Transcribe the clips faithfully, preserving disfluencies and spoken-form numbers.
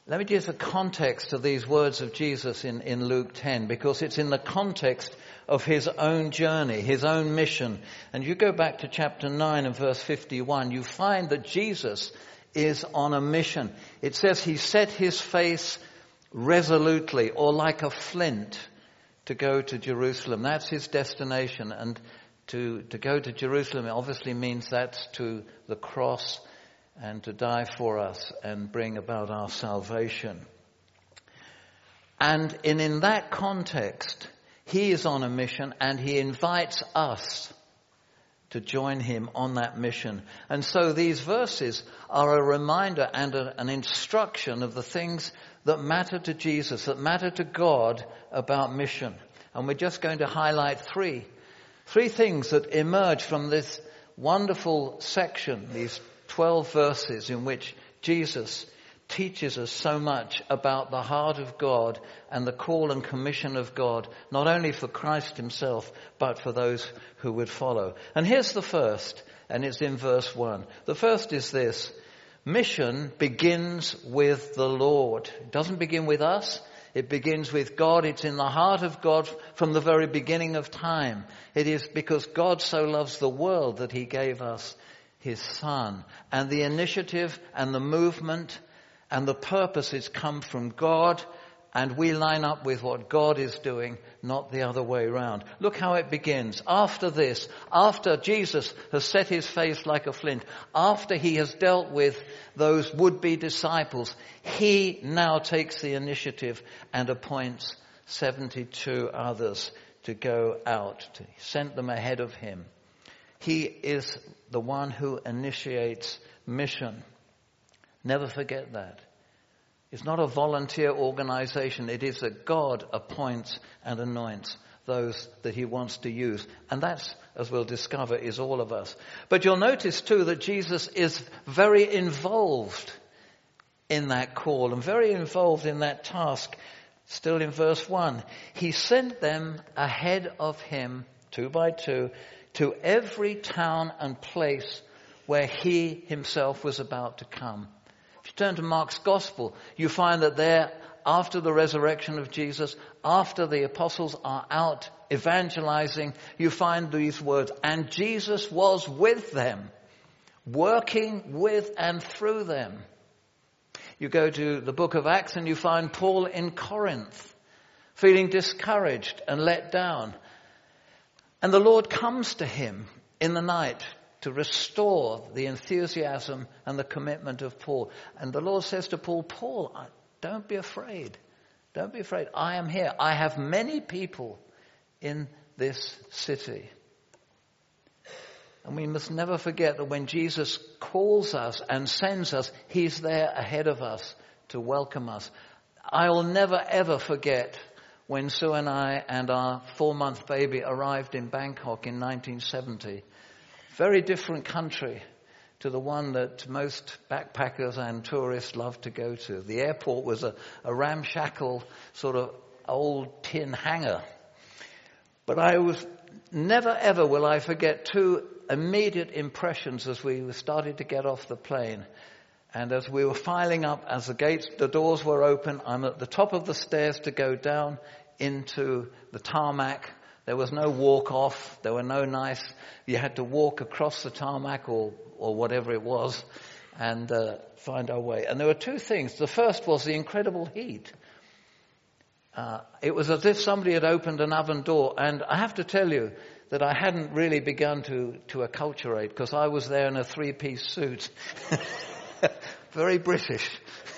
Let me give the context of these words of Jesus in, in Luke ten, because it's in the context of his own journey, his own mission. And you go back to chapter nine and verse fifty-one, you find that Jesus is on a mission. It says he set his face resolutely, or like a flint, to go to Jerusalem. That's his destination. And to, to go to Jerusalem obviously means that's to the cross, and to die for us and bring about our salvation. And in, in that context, he is on a mission, and he invites us to join him on that mission. And so these verses are a reminder and a, an instruction of the things that matter to Jesus, that matter to God about mission. And we're just going to highlight three. Three things that emerge from this wonderful section, these twelve verses in which Jesus teaches us so much about the heart of God and the call and commission of God, not only for Christ himself, but for those who would follow. And here's the first, and it's in verse one. The first is this: mission begins with the Lord. It doesn't begin with us. It begins with God. It's in the heart of God from the very beginning of time. It is because God so loves the world that he gave us his Son. And the initiative and the movement and the purposes come from God, and we line up with what God is doing, not the other way around. Look how it begins. After this, after Jesus has set his face like a flint, after he has dealt with those would-be disciples, he now takes the initiative and appoints seventy-two others to go out. He sent them ahead of him. He is the one who initiates mission. Never forget that. It's not a volunteer organization. It is that God appoints and anoints those that he wants to use. And that's, as we'll discover, is all of us. But you'll notice too that Jesus is very involved in that call and very involved in that task. Still in verse one, he sent them ahead of him, two by two, to every town and place where he himself was about to come. If you turn to Mark's Gospel, you find that there, after the resurrection of Jesus, after the apostles are out evangelizing, you find these words, and Jesus was with them, working with and through them. You go to the book of Acts and you find Paul in Corinth, feeling discouraged and let down. And the Lord comes to him in the night to restore the enthusiasm and the commitment of Paul. And the Lord says to Paul, Paul, don't be afraid. Don't be afraid. I am here. I have many people in this city. And we must never forget that when Jesus calls us and sends us, he's there ahead of us to welcome us. I will never ever forget when Sue and I and our four-month baby arrived in Bangkok in nineteen seventy. Very different country to the one that most backpackers and tourists love to go to. The airport was a, a ramshackle sort of old tin hangar. But I was never ever will I forget two immediate impressions as we started to get off the plane. And as we were filing up, as the gates, the doors were open, I'm at the top of the stairs to go down into the tarmac. There was no walk off. There were no nice, you had to walk across the tarmac or, or whatever it was and uh, find our way. And there were two things. The first was the incredible heat. Uh, it was as if somebody had opened an oven door. And I have to tell you that I hadn't really begun to, to acculturate because I was there in a three-piece suit. Very British.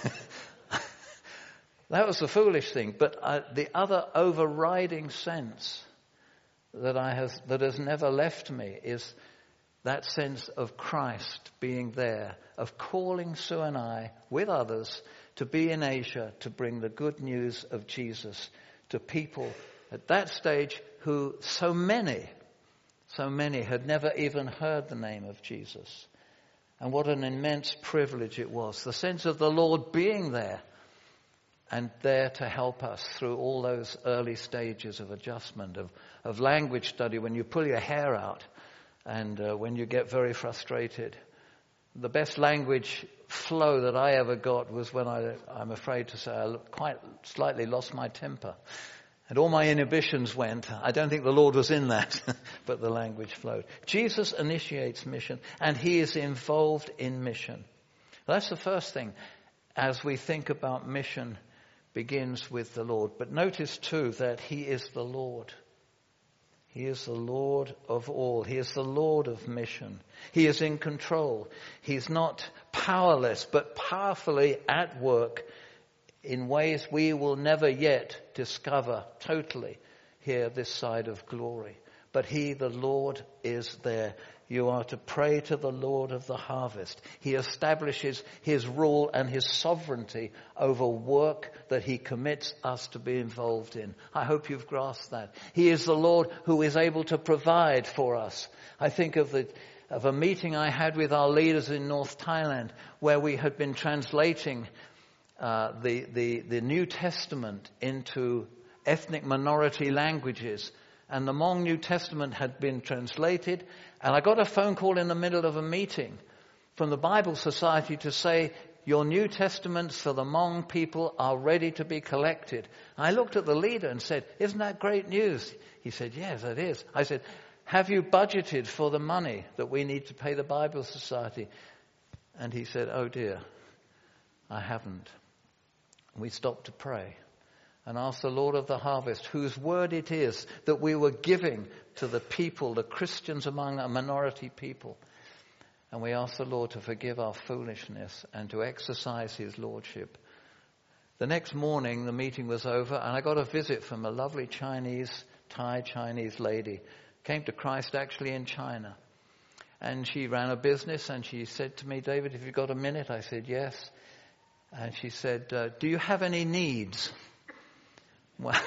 That was the foolish thing. But uh, the other overriding sense that I has that has never left me is that sense of Christ being there, of calling Sue and I with others to be in Asia to bring the good news of Jesus to people at that stage who so many, so many had never even heard the name of Jesus. And what an immense privilege it was. The sense of the Lord being there and there to help us through all those early stages of adjustment, of, of language study, when you pull your hair out and uh, when you get very frustrated. the best language flow that I ever got was when I, I'm afraid to say, I quite slightly lost my temper. And all my inhibitions went. I don't think the Lord was in that, but the language flowed. Jesus initiates mission, and he is involved in mission. That's the first thing. As we think about mission, begins with the Lord. But notice too that he is the Lord. He is the Lord of all. He is the Lord of mission. He is in control. He's not powerless, but powerfully at work in ways we will never yet discover totally here this side of glory. But he, the Lord, is there. You are to pray to the Lord of the harvest. He establishes his rule and his sovereignty over work that he commits us to be involved in. I hope you've grasped that. He is the Lord who is able to provide for us. I think of the of a meeting I had with our leaders in North Thailand, where we had been translating uh, the, the, the New Testament into ethnic minority languages. And the Hmong New Testament had been translated. And I got a phone call in the middle of a meeting from the Bible Society to say, your New Testaments for the Hmong people are ready to be collected. I looked at the leader and said, isn't that great news? He said, yes, it is. I said, have you budgeted for the money that we need to pay the Bible Society? And he said, oh dear, I haven't. We stopped to pray and asked the Lord of the harvest, whose word it is that we were giving to the people, the Christians among a minority people. And we asked the Lord to forgive our foolishness and to exercise his lordship. The next morning, the meeting was over, and I got a visit from a lovely Chinese, Thai Chinese lady. Came to Christ actually in China. And she ran a business, and she said to me, David, have you got a minute? I said, yes. And she said, uh, do you have any needs? Well,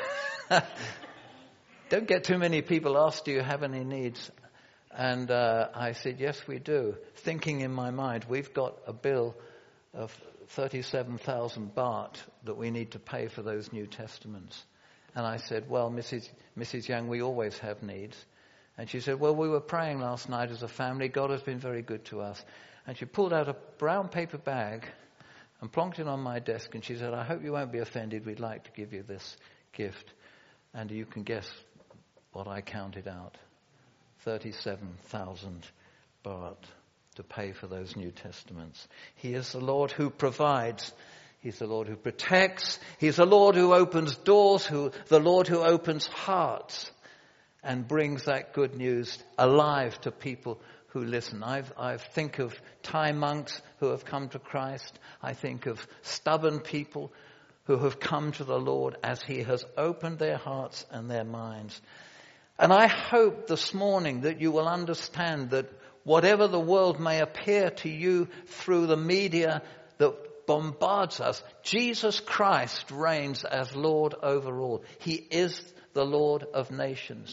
don't get too many people asked, do you have any needs? And uh, I said, yes, we do. Thinking in my mind, we've got a bill of thirty-seven thousand baht that we need to pay for those New Testaments. And I said, well, Missus Missus Young, we always have needs. And she said, well, we were praying last night as a family. God has been very good to us. And she pulled out a brown paper bag and plonked it on my desk. And she said, I hope you won't be offended. We'd like to give you this gift. And you can guess what I counted out. thirty-seven thousand baht to pay for those New Testaments. He is the Lord who provides. He's the Lord who protects. He's the Lord who opens doors, who the Lord who opens hearts and brings that good news alive to people who listen. I've, I think of Thai monks who have come to Christ. I think of stubborn people who have come to the Lord as he has opened their hearts and their minds. And I hope this morning that you will understand that whatever the world may appear to you through the media that bombards us, Jesus Christ reigns as Lord over all. He is the Lord of nations.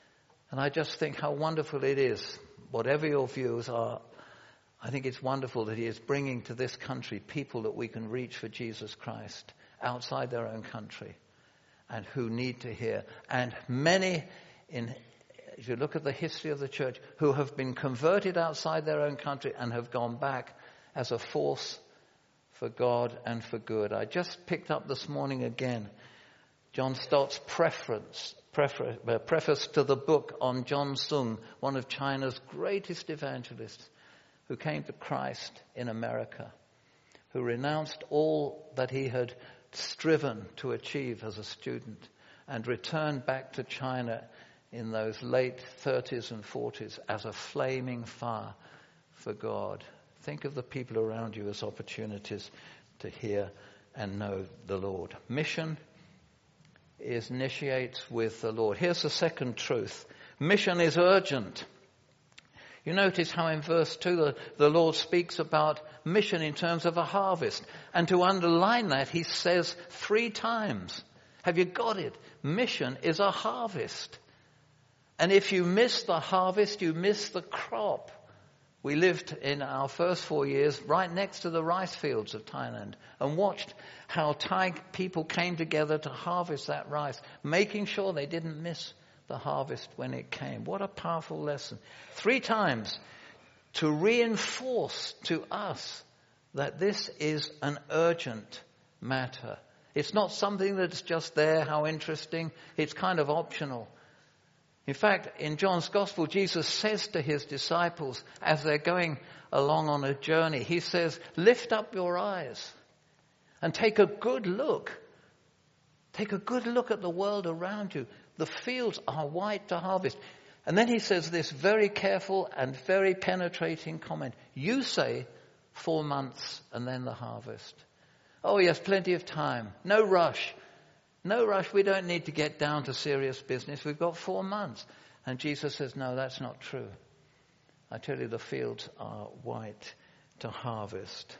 And I just think how wonderful it is, whatever your views are, I think it's wonderful that he is bringing to this country people that we can reach for Jesus Christ outside their own country and who need to hear. And many, in, if you look at the history of the church, who have been converted outside their own country and have gone back as a force for God and for good. I just picked up this morning again John Stott's preference, prefer, uh, preface to the book on John Sung, one of China's greatest evangelists, who came to Christ in America, who renounced all that he had striven to achieve as a student and returned back to China in those late thirties and forties as a flaming fire for God. Think of the people around you as opportunities to hear and know the Lord. Mission is initiates with the Lord. Here's the second truth. Mission is urgent. You notice how in verse two the, the Lord speaks about mission in terms of a harvest. And to underline that, he says three times. Have you got it? Mission is a harvest. And if you miss the harvest, you miss the crop. We lived in our first four years right next to the rice fields of Thailand and watched how Thai people came together to harvest that rice, making sure they didn't miss the harvest when it came. What a powerful lesson. Three times to reinforce to us that this is an urgent matter. It's not something that's just there, how interesting. It's kind of optional. In fact, in John's Gospel, Jesus says to his disciples as they're going along on a journey, he says, lift up your eyes and take a good look. Take a good look at the world around you. The fields are white to harvest. And then he says this very careful and very penetrating comment. You say four months and then the harvest. Oh yes, plenty of time. No rush. No rush. We don't need to get down to serious business. We've got four months. And Jesus says, no, that's not true. I tell you, the fields are white to harvest.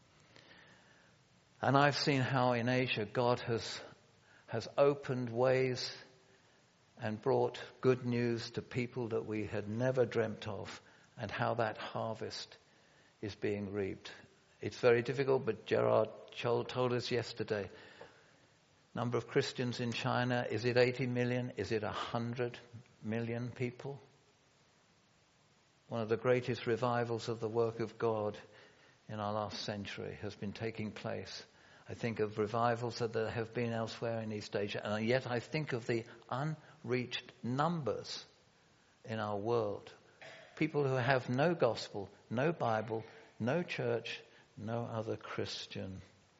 And I've seen how in Asia God has, has opened ways and brought good news to people that we had never dreamt of, and how that harvest is being reaped. It's very difficult, but Gerard Chol told us yesterday, number of Christians in China, is it eighty million? Is it one hundred million people? One of the greatest revivals of the work of God in our last century has been taking place. I think of revivals that there have been elsewhere in East Asia, and yet I think of the unreached numbers in our world. People who have no gospel, no Bible, no church, no other Christian.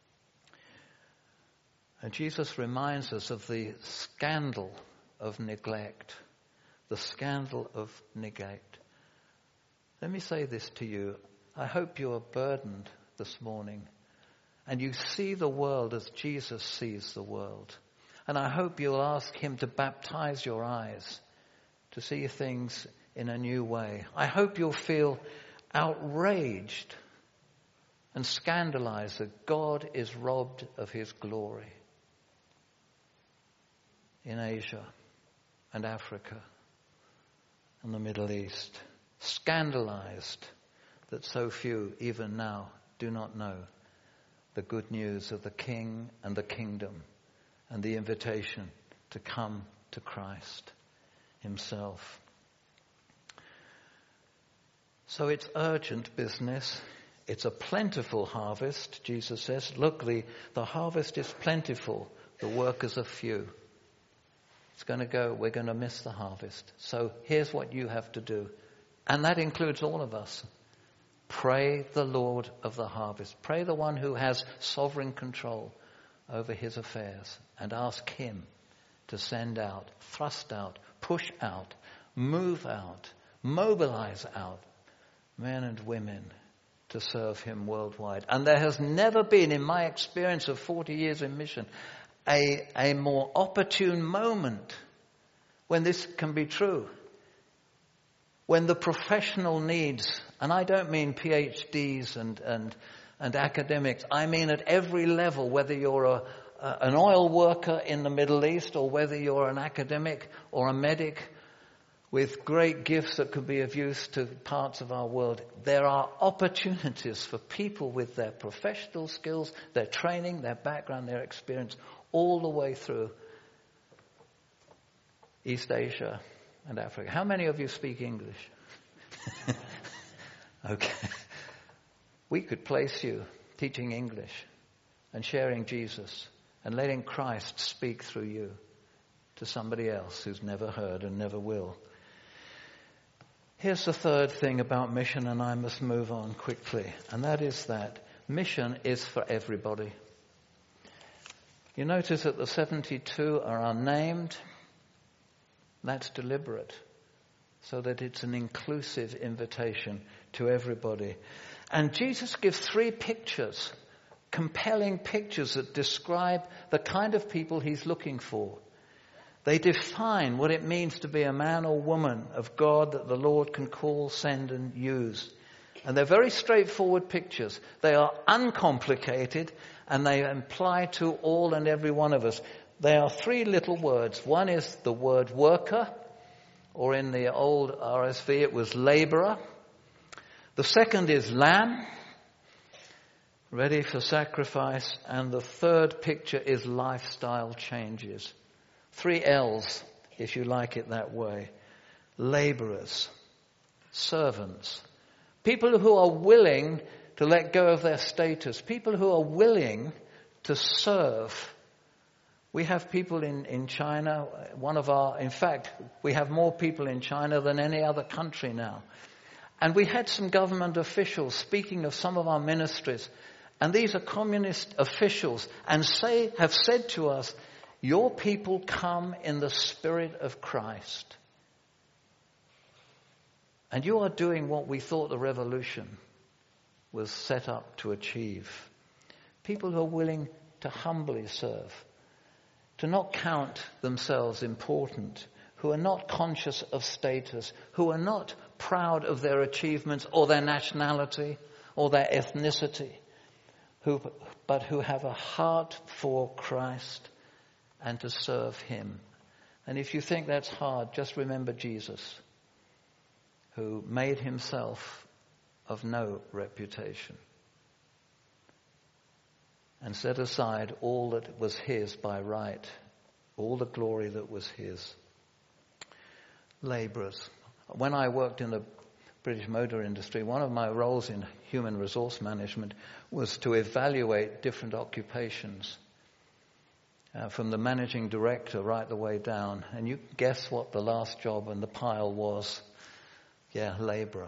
And Jesus reminds us of the scandal of neglect. The scandal of neglect. Let me say this to you. I hope you are burdened this morning and you see the world as Jesus sees the world. And I hope you'll ask him to baptize your eyes to see things in a new way. I hope you'll feel outraged and scandalized that God is robbed of his glory in Asia and Africa and the Middle East. Scandalized that so few, even now, do not know the good news of the King and the kingdom and the invitation to come to Christ himself. So it's urgent business. It's a plentiful harvest, Jesus says. Look, the, the harvest is plentiful. The workers are few. It's going to go, we're going to miss the harvest. So here's what you have to do. And that includes all of us. Pray the Lord of the harvest. Pray the one who has sovereign control over his affairs. And ask him to send out, thrust out, push out, move out, mobilize out men and women to serve him worldwide. And there has never been, in my experience of forty years in mission, a, a more opportune moment when this can be true. When the professional needs, and I don't mean PhDs and, and, and academics, I mean at every level, whether you're a, a, an oil worker in the Middle East or whether you're an academic or a medic with great gifts that could be of use to parts of our world, there are opportunities for people with their professional skills, their training, their background, their experience, all the way through East Asia and Africa. How many of you speak English? Okay. We could place you teaching English and sharing Jesus and letting Christ speak through you to somebody else who's never heard and never will. Here's the third thing about mission, and I must move on quickly, and that is that mission is for everybody. You notice that the seventy-two are unnamed. That's deliberate, so that it's an inclusive invitation to everybody. And Jesus gives three pictures, compelling pictures that describe the kind of people he's looking for. They define what it means to be a man or woman of God that the Lord can call, send, and use. And they're very straightforward pictures. They are uncomplicated, and they apply to all and every one of us. There are three little words. One is the word worker, or in the old R S V it was laborer. The second is lamb, ready for sacrifice. And the third picture is lifestyle changes. Three L's, if you like it that way. Laborers, servants, People who are willing to let go of their status. People who are willing to serve. We have people in, in China, one of our, in fact, we have more people in China than any other country now. And we had some government officials speaking of some of our ministries. And these are communist officials and say, have said to us, your people come in the spirit of Christ. And you are doing what we thought the revolution was set up to achieve. People who are willing to humbly serve, to not count themselves important, who are not conscious of status, who are not proud of their achievements or their nationality or their ethnicity, who, but who have a heart for Christ and to serve him. And if you think that's hard, just remember Jesus, who made himself of no reputation and set aside all that was his by right, all the glory that was his. Labourers. When I worked in the British motor industry, one of my roles in human resource management was to evaluate different occupations, uh, from the managing director right the way down. And you guess what the last job in the pile was? Yeah, labourer.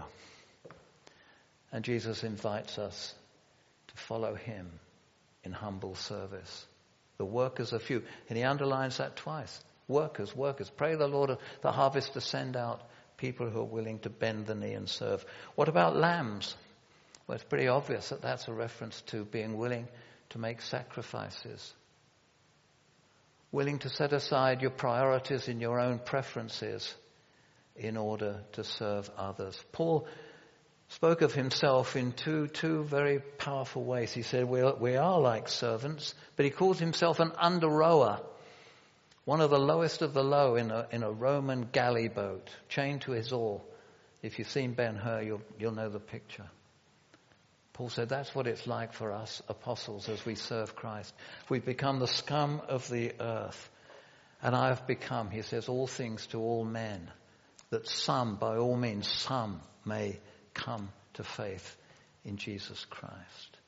And Jesus invites us to follow him in humble service. The workers are few. And he underlines that twice. Workers, workers. Pray the Lord of the harvest to send out people who are willing to bend the knee and serve. What about lambs? Well, it's pretty obvious that that's a reference to being willing to make sacrifices. Willing to set aside your priorities and your own preferences in order to serve others. Paul spoke of himself in two two very powerful ways. He said we are, we are like servants, but he calls himself an under-rower. One of the lowest of the low in a, in a Roman galley boat, chained to his oar. If you've seen Ben-Hur, you'll, you'll know the picture. Paul said that's what it's like for us apostles as we serve Christ. We've become the scum of the earth. And I have become, he says, all things to all men, that some, by all means, some may come to faith in Jesus Christ.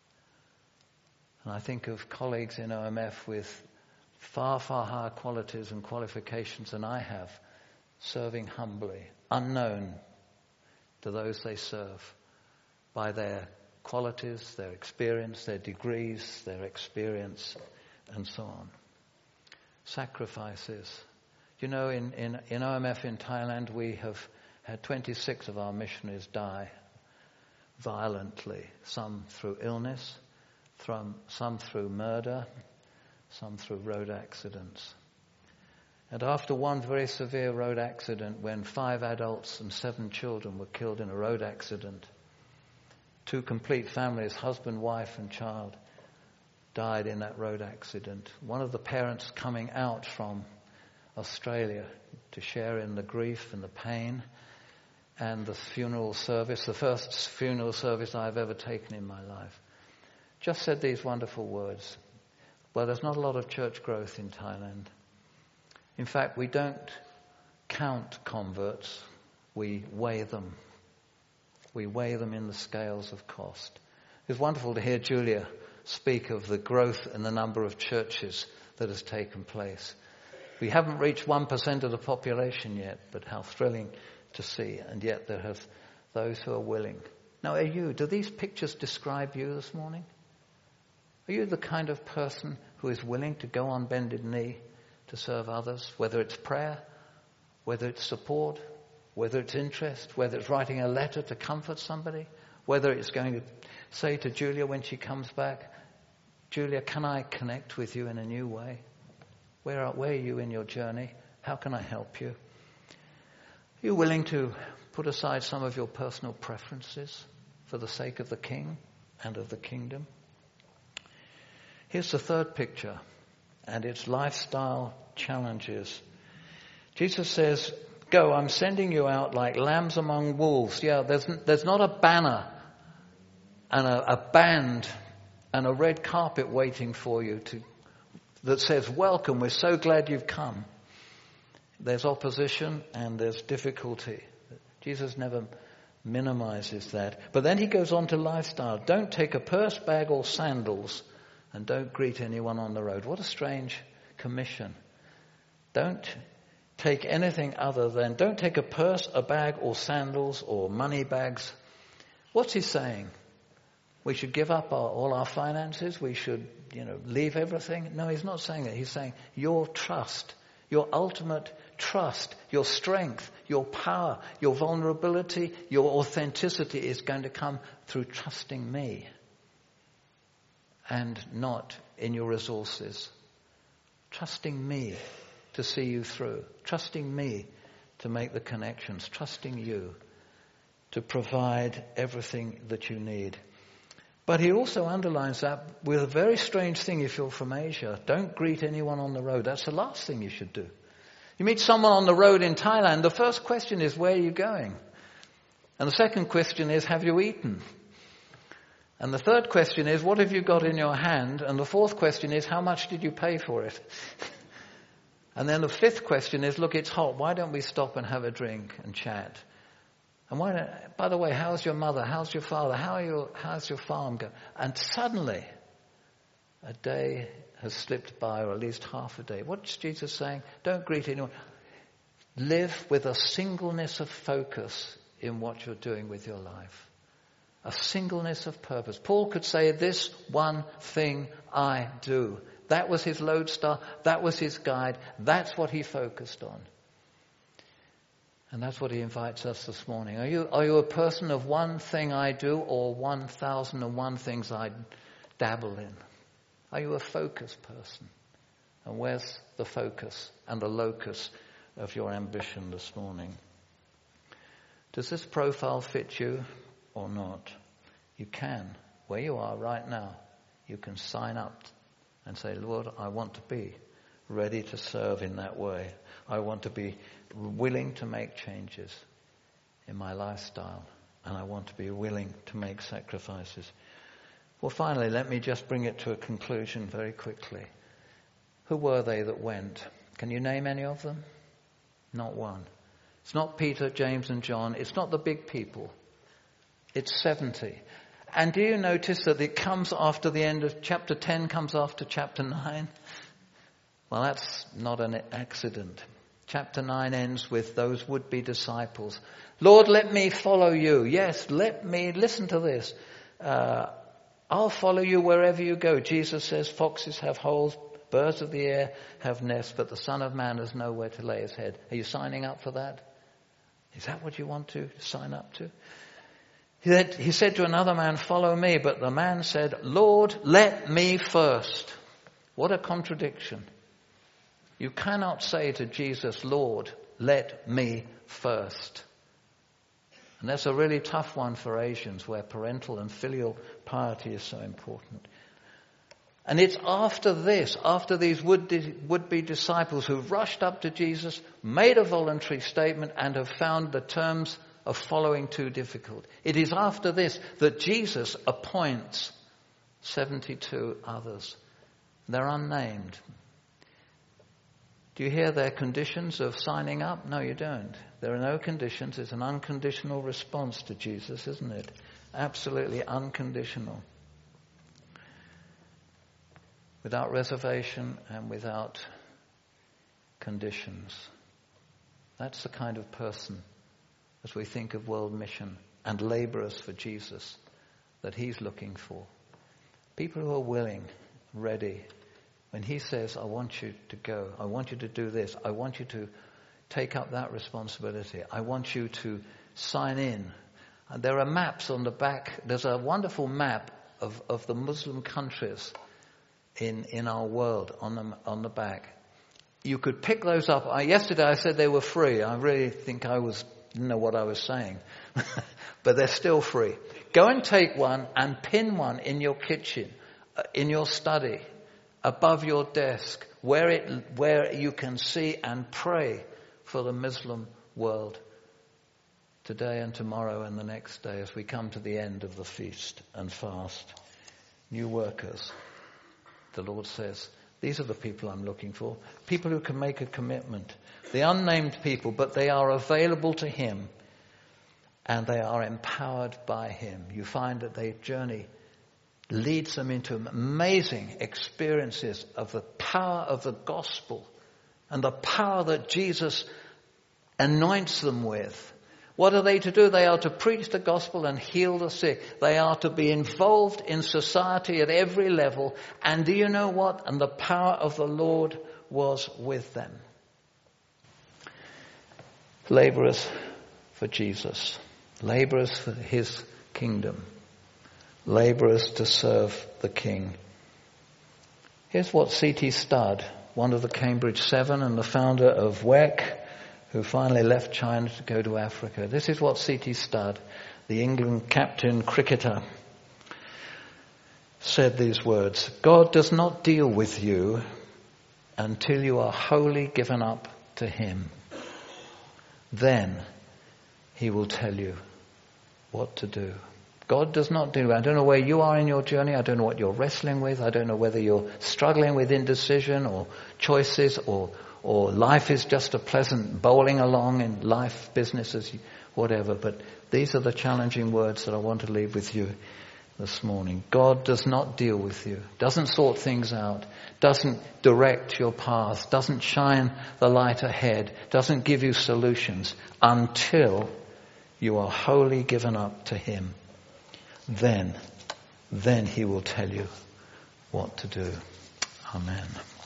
And I think of colleagues in O M F with far, far higher qualities and qualifications than I have, serving humbly, unknown to those they serve by their qualities, their experience, their degrees, their experience, and so on. Sacrifices. You know, in, in, in O M F in Thailand, we have had twenty-six of our missionaries die violently, some through illness, from, some through murder, some through road accidents. And after one very severe road accident, when five adults and seven children were killed in a road accident, two complete families, husband, wife and child, died in that road accident. One of the parents coming out from Australia to share in the grief and the pain and the funeral service, the first funeral service I've ever taken in my life, just said these wonderful words. Well, there's not a lot of church growth in Thailand. In fact, we don't count converts, we weigh them. We weigh them in the scales of cost. It's wonderful to hear Julia speak of the growth in the number of churches that has taken place. We haven't reached one percent of the population yet, but how thrilling to see. And yet there are those who are willing. Now, are you, do these pictures describe you this morning? Are you the kind of person who is willing to go on bended knee to serve others, whether it's prayer, whether it's support, whether it's interest, whether it's writing a letter to comfort somebody, whether it's going to say to Julia when she comes back, Julia, can I connect with you in a new way? Where are, where are you in your journey? How can I help you? Are you willing to put aside some of your personal preferences for the sake of the King and of the kingdom? Here's the third picture, and it's lifestyle challenges. Jesus says, go, I'm sending you out like lambs among wolves. Yeah, there's, there's not a banner and a, a band and a red carpet waiting for you to that says, welcome, we're so glad you've come. There's opposition and there's difficulty. Jesus never minimizes that. But then he goes on to lifestyle. Don't take a purse, bag, or sandals, and don't greet anyone on the road. What a strange commission. Don't take anything other than, don't take a purse, a bag, or sandals, or money bags. What's he saying? We should give up our, all our finances? We should, you know, leave everything? No, he's not saying that. He's saying your trust, your ultimate trust, your strength, your power, your vulnerability, your authenticity is going to come through trusting me and not in your resources. Trusting me to see you through. Trusting me to make the connections. Trusting you to provide everything that you need. But he also underlines that with a very strange thing if you're from Asia. Don't greet anyone on the road. That's the last thing you should do. You meet someone on the road in Thailand, the first question is, where are you going? And the second question is, have you eaten? And the third question is, what have you got in your hand? And the fourth question is, how much did you pay for it? And then the fifth question is, look, it's hot. Why don't we stop and have a drink and chat? And why don't, by the way, how's your mother? How's your father? How are your, how's your farm going? And suddenly, a day has slipped by, or at least half a day. What's Jesus saying? Don't greet anyone. Live with a singleness of focus in what you're doing with your life. A singleness of purpose. Paul could say, this one thing I do. That was his lodestar. That was his guide. That's what he focused on. And that's what he invites us this morning. Are you, are you a person of one thing I do, or one thousand and one things I dabble in? Are you a focused person? And where's the focus and the locus of your ambition this morning? Does this profile fit you or not? You can, where you are right now, you can sign up and say, Lord, I want to be ready to serve in that way. I want to be willing to make changes in my lifestyle, and I want to be willing to make sacrifices. Well, finally, let me just bring it to a conclusion very quickly. Who were they that went? Can you name any of them? Not one. It's not Peter, James, and John. It's not the big people. It's seventy. And do you notice that it comes after the end of chapter ten, comes after chapter nine? Well, that's not an accident. Chapter nine ends with those would-be disciples. Lord, let me follow you. Yes, let me. Listen to this. Uh, I'll follow you wherever you go. Jesus says foxes have holes, birds of the air have nests, but the Son of Man has nowhere to lay his head. Are you signing up for that? Is that what you want to sign up to? He said, he said to another man, follow me. But the man said, Lord, let me first. What a contradiction. You cannot say to Jesus, Lord, let me first. And that's a really tough one for Asians, where parental and filial piety is so important. And it's after this, after these would-be disciples who've rushed up to Jesus, made a voluntary statement, and have found the terms of following too difficult. It is after this that Jesus appoints seventy-two others. They're unnamed. Do you hear their conditions of signing up? No, you don't. There are no conditions. It's an unconditional response to Jesus, isn't it? Absolutely unconditional. Without reservation and without conditions. That's the kind of person, as we think of world mission and laborers for Jesus, that he's looking for. People who are willing, ready. When he says, I want you to go, I want you to do this, I want you to take up that responsibility, I want you to sign in. And there are maps on the back. There's a wonderful map of, of the Muslim countries in, in our world on the, on the back. You could pick those up. I, yesterday I said they were free. I really think I was didn't know what I was saying. But they're still free. Go and take one and pin one in your kitchen, in your study, above your desk, where it where you can see and pray for the Muslim world today and tomorrow and the next day, as we come to the end of the feast and fast. New workers, the Lord says, these are the people I'm looking for. People who can make a commitment. The unnamed people, but they are available to him. and they are empowered by him. You find that their journey leads them into amazing experiences of the power of the gospel and the power that Jesus anoints them with. What are they to do? They are to preach the gospel and heal the sick. They are to be involved in society at every level. And do you know what? And the power of the Lord was with them. Laborers for Jesus. Laborers for his kingdom. Laborers to serve the King. Here's what C T Studd, one of the Cambridge Seven and the founder of W E C, who finally left China to go to Africa. This is what C T Studd, the England captain cricketer, said these words: God does not deal with you until you are wholly given up to him. Then he will tell you what to do. God does not do. I don't know where you are in your journey. I don't know what you're wrestling with. I don't know whether you're struggling with indecision or choices, or or life is just a pleasant bowling along in life, businesses, whatever. But these are the challenging words that I want to leave with you this morning. God does not deal with you, doesn't sort things out, doesn't direct your path, doesn't shine the light ahead, doesn't give you solutions until you are wholly given up to him. Then, then he will tell you what to do. Amen.